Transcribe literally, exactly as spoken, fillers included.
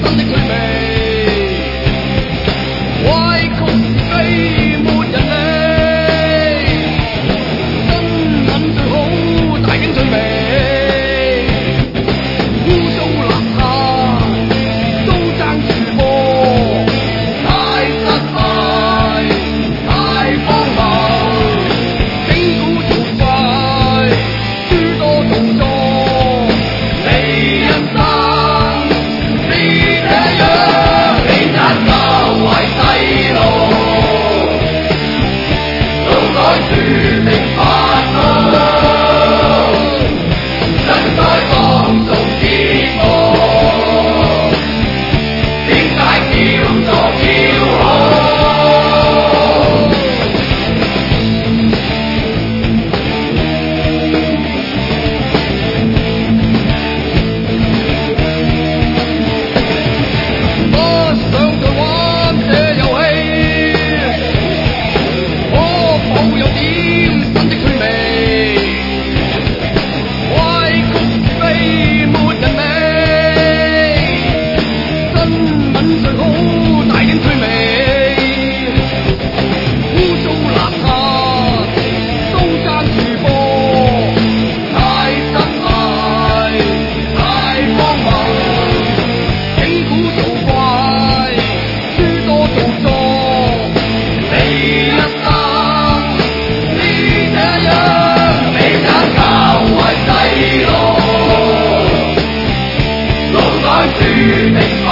新的趣味，歪曲是非沒人理，新聞最好大驚趣味，污糟邋遢都爭住播，太失態太荒謬，整蠱做怪，諸多動作，你人生是這樣，你責教壞細路，腦袋注定發怒，真該當做節目，點解叫做叫好？不想再玩這遊戲，可否有點新的趣味？歪曲是非沒人理，新聞最好大驚趣味，污糟邋遢都爭住播，太失態太荒謬，整蠱做怪，諸多動作，你一生是這樣，你責教壞細路，腦袋注定